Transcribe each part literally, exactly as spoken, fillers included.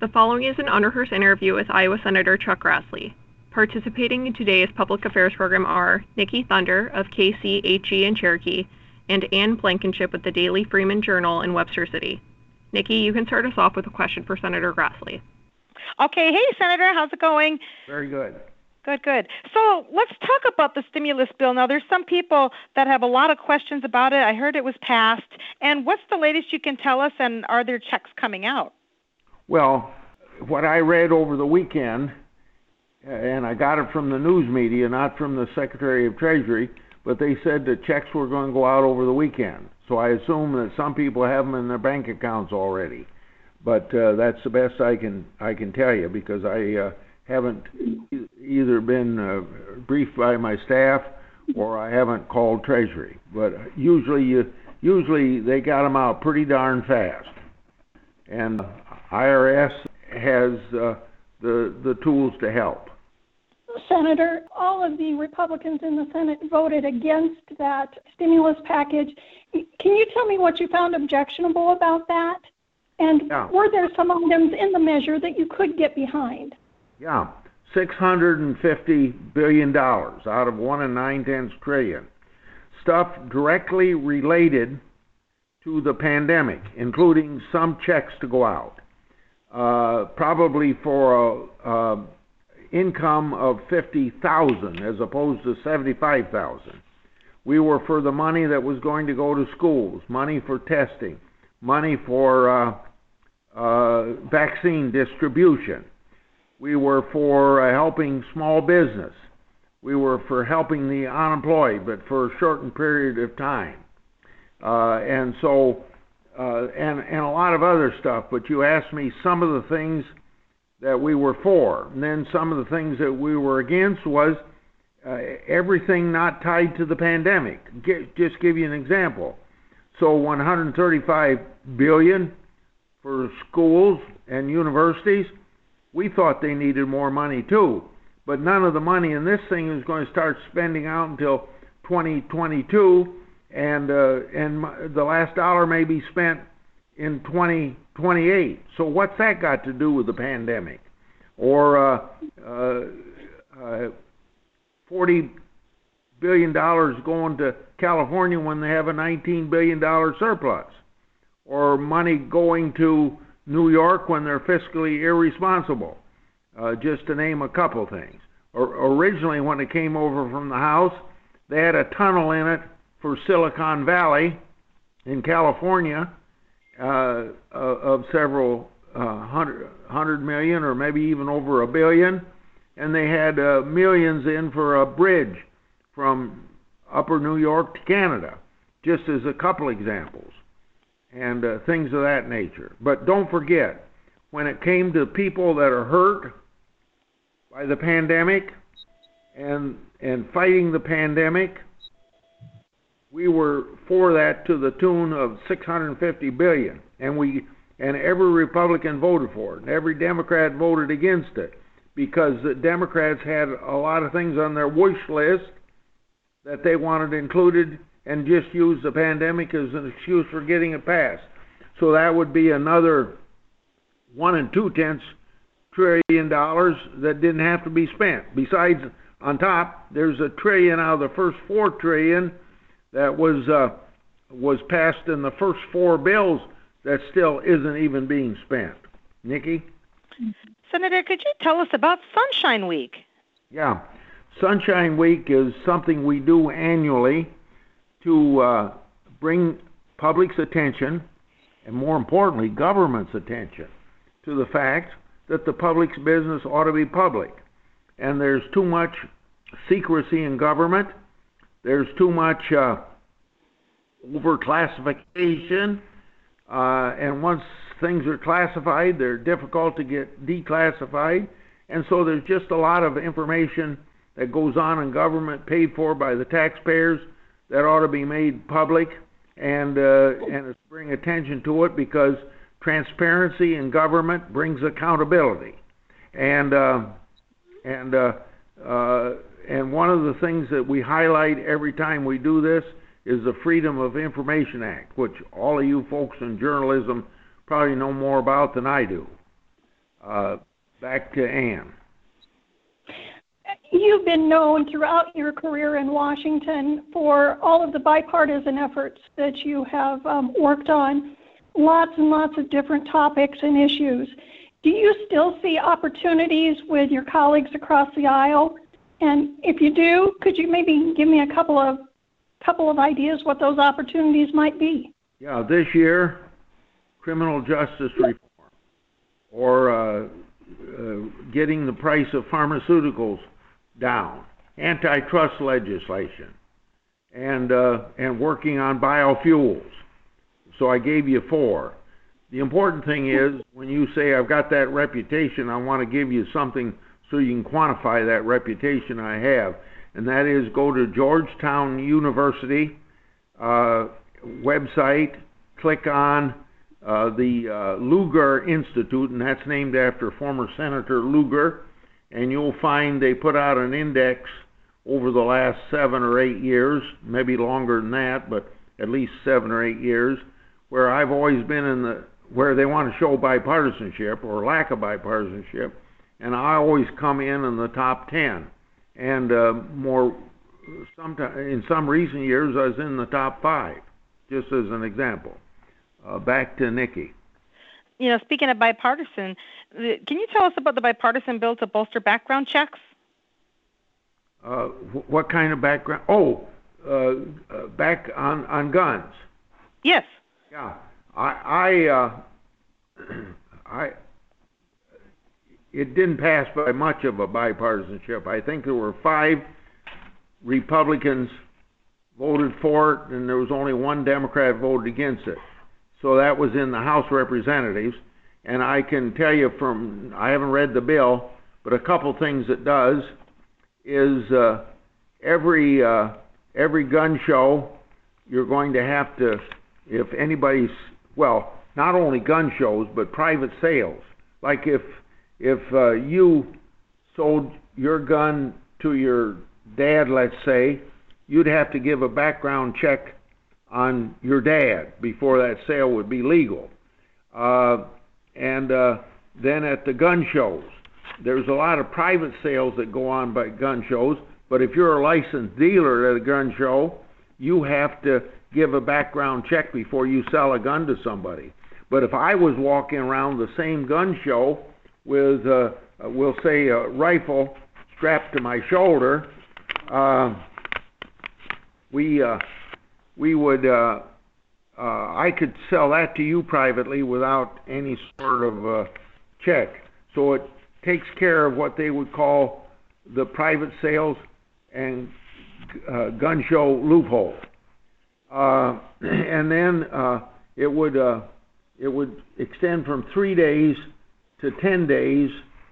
The following is an unrehearsed interview with Iowa Senator Chuck Grassley. Participating in today's public affairs program are Nikki Thunder of K C H E in Cherokee and Ann Blankenship with the Daily Freeman Journal in Webster City. Nikki, you can start us off with a question for Senator Grassley. Okay. Hey, Senator. How's it going? Very good. Good, good. So let's talk about the stimulus bill. Now, there's some people that have a lot of questions about it. I heard it was passed. And what's the latest you can tell us, and are there checks coming out? Well, what I read over the weekend, and I got it from the news media, not from the Secretary of Treasury, but they said the checks were going to go out over the weekend. So I assume that some people have them in their bank accounts already. But uh, that's the best I can I can tell you, because I uh, haven't e- either been uh, briefed by my staff or I haven't called Treasury. But usually you usually they got them out pretty darn fast. And I R S has uh, the the tools to help. Senator, all of the Republicans in the Senate voted against that stimulus package. Can you tell me what you found objectionable about that? And yeah. Were there some items in the measure that you could get behind? Yeah, six hundred fifty billion dollars out of one and nine tenths trillion. Stuff directly related to the pandemic, including some checks to go out. Uh, probably for a, a income of fifty thousand as opposed to seventy-five thousand. We were for the money that was going to go to schools, money for testing, money for uh, uh, vaccine distribution. We were for uh, helping small business. We were for helping the unemployed, but for a shortened period of time. Uh, and so, uh, and, and a lot of other stuff, but you asked me some of the things that we were for. And then some of the things that we were against was uh, everything not tied to the pandemic. Get, just give you an example. So one hundred thirty-five billion dollars for schools and universities, we thought they needed more money too. But none of the money in this thing is going to start spending out until twenty twenty-two, and uh, and the last dollar may be spent in twenty twenty-eight. So what's that got to do with the pandemic? Or uh, uh, uh, forty billion dollars going to California when they have a nineteen billion dollars surplus? Or money going to New York when they're fiscally irresponsible? Uh, just to name a couple things. Or, originally, when it came over from the House, they had a tunnel in it for Silicon Valley in California, Uh, of several uh, hundred, hundred million or maybe even over a billion, and they had uh, millions in for a bridge from upper New York to Canada, just as a couple examples, and uh, things of that nature. But don't forget, when it came to people that are hurt by the pandemic and and fighting the pandemic, we were for that to the tune of six hundred fifty billion dollars, and we and every Republican voted for it, and every Democrat voted against it, because the Democrats had a lot of things on their wish list that they wanted included, and just used the pandemic as an excuse for getting it passed. So that would be another one and two tenths trillion dollars that didn't have to be spent. Besides, on top, there's a trillion out of the first four trillion that was uh, was passed in the first four bills that still isn't even being spent. Nikki? Senator, could you tell us about Sunshine Week? Yeah. Sunshine Week is something we do annually to uh, bring public's attention, and more importantly, government's attention, to the fact that the public's business ought to be public. And there's too much secrecy in government. There's too much uh, overclassification, uh, and once things are classified, they're difficult to get declassified, and so there's just a lot of information that goes on in government paid for by the taxpayers that ought to be made public, and uh, and bring attention to it, because transparency in government brings accountability, and uh, and uh, uh, and one of the things that we highlight every time we do this is the Freedom of Information Act, which all of you folks in journalism probably know more about than I do. Uh, back to Ann. You've been known throughout your career in Washington for all of the bipartisan efforts that you have um, worked on, lots and lots of different topics and issues. Do you still see opportunities with your colleagues across the aisle? And if you do, could you maybe give me a couple of couple of ideas what those opportunities might be? Yeah, this year, criminal justice reform, or uh, uh, getting the price of pharmaceuticals down, antitrust legislation, and uh, and working on biofuels. So I gave you four. The important thing is, when you say I've got that reputation, I want to give you something so you can quantify that reputation I have, and that is go to Georgetown University uh, website, click on uh, the uh, Lugar Institute, and that's named after former Senator Lugar, and you'll find they put out an index over the last seven or eight years, maybe longer than that, but at least seven or eight years, where I've always been in the, where they want to show bipartisanship or lack of bipartisanship, and I always come in in the top ten. And uh, more, sometime, in some recent years, I was in the top five, just as an example. Uh, back to Nikki. You know, speaking of bipartisan, can you tell us about the bipartisan bill to bolster background checks? Uh, wh- what kind of background? Oh, uh, uh, back on, on guns. Yes. Yeah, I, I, uh, I, it didn't pass by much of a bipartisanship. I think there were five Republicans voted for it, and there was only one Democrat voted against it. So that was in the House of Representatives, and I can tell you from, I haven't read the bill, but a couple things it does is uh, every uh, every gun show, you're going to have to, if anybody's, well, not only gun shows, but private sales. Like if if uh, you sold your gun to your dad, let's say, you'd have to give a background check on your dad before that sale would be legal. Uh, and uh, then at the gun shows, there's a lot of private sales that go on by gun shows, but if you're a licensed dealer at a gun show, you have to give a background check before you sell a gun to somebody. But if I was walking around the same gun show with, uh, we'll say, a rifle strapped to my shoulder, uh, we uh, we would, uh, uh, I could sell that to you privately without any sort of uh, check. So it takes care of what they would call the private sales and uh, gun show loophole. Uh, and then uh, it would uh, it would extend from three days to ten days.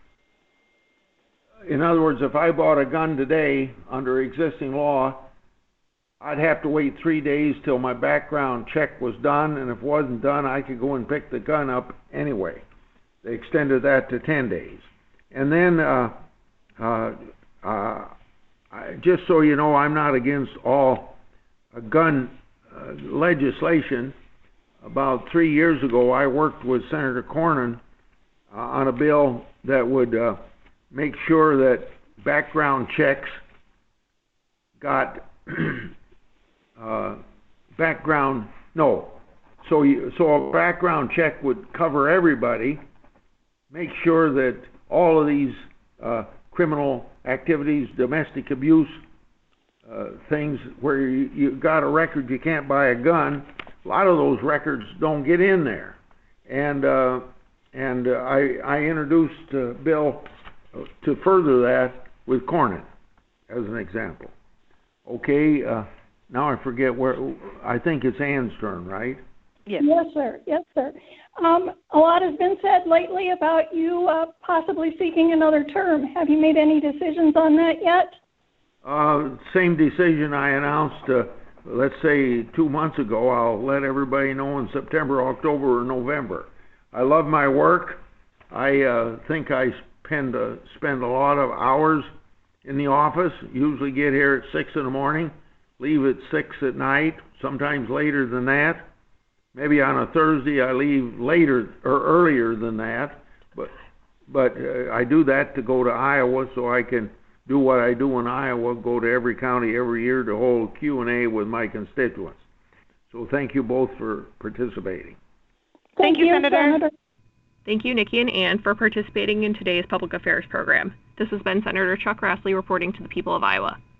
In other words, if I bought a gun today under existing law, I'd have to wait three days till my background check was done, and if it wasn't done, I could go and pick the gun up anyway. They extended that to ten days. And then, uh, uh, uh, I, just so you know, I'm not against all uh, gun uh, legislation. About three years ago, I worked with Senator Cornyn uh, on a bill that would uh, make sure that background checks got uh, background, no, so you, so a background check would cover everybody, make sure that all of these uh, criminal activities, domestic abuse uh, things where you, you got a record you can't buy a gun, a lot of those records don't get in there. And uh, and uh, I, I introduced a bill to further that with Cornyn as an example. Okay, uh, now I forget where, I think it's Ann's turn, right? Yes. Yes, sir. Yes, sir. Um, a lot has been said lately about you uh, possibly seeking another term. Have you made any decisions on that yet? Uh, same decision I announced, uh, let's say two months ago. I'll let everybody know in September, October, or November. I love my work. I uh, think I spend, uh, spend a lot of hours in the office. Usually get here at six in the morning, leave at six at night, sometimes later than that. Maybe on a Thursday I leave later or earlier than that, but but uh, I do that to go to Iowa so I can do what I do in Iowa, go to every county every year to hold Q and A with my constituents. So thank you both for participating. Thank you, Senator. Senator. Thank you, Nikki and Ann, for participating in today's Public Affairs program. This has been Senator Chuck Grassley reporting to the people of Iowa.